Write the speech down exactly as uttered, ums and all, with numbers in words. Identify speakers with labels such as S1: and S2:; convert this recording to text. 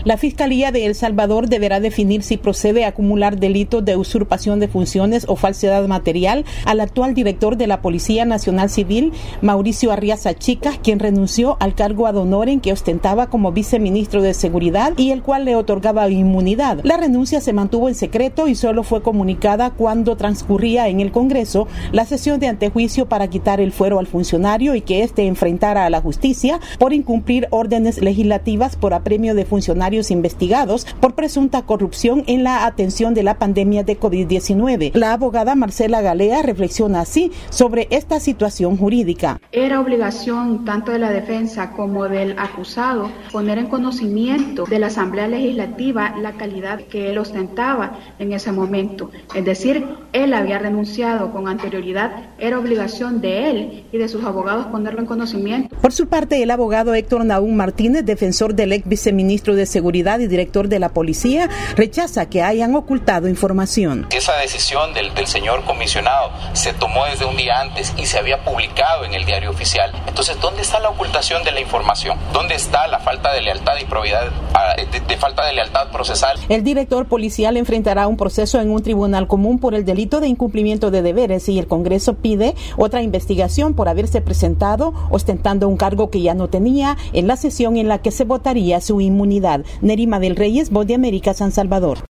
S1: La Fiscalía de El Salvador deberá definir si procede a acumular delitos de usurpación de funciones o falsedad material al actual director de la Policía Nacional Civil, Mauricio Arriaza Chicas, quien renunció al cargo ad honorem que ostentaba como viceministro de Seguridad y el cual le otorgaba inmunidad. La renuncia se mantuvo en secreto y solo fue comunicada cuando transcurría en el Congreso la sesión de antejuicio para quitar el fuero al funcionario y que éste enfrentara a la justicia por incumplir órdenes legislativas por apremio de funcionarios investigados por presunta corrupción en la atención de la pandemia de COVID diecinueve. La abogada Marcela Galea reflexiona así sobre esta situación jurídica.
S2: Era obligación tanto de la defensa como del acusado poner en conocimiento de la Asamblea Legislativa la calidad que él ostentaba en ese momento. Es decir, él había renunciado con anterioridad, era obligación de él y de sus abogados ponerlo en conocimiento.
S1: Por su parte, el abogado Héctor Nahum Martínez, defensor del ex viceministro de Seguridad y director de la Policía, rechaza que hayan ocultado información.
S3: Esa decisión del, del señor comisionado se tomó desde un día antes y se había publicado en el diario oficial. Entonces, ¿dónde está la ocultación de la información? ¿Dónde está la falta de lealtad y probidad, de, de falta de lealtad procesal?
S1: El director policial enfrentará un proceso en un tribunal común por el delito de incumplimiento de deberes y el Congreso pide otra investigación por haberse presentado ostentando un cargo que ya no tenía en la sesión en la que se votaría su inmunidad. Nerima del Reyes, Voz de América, San Salvador.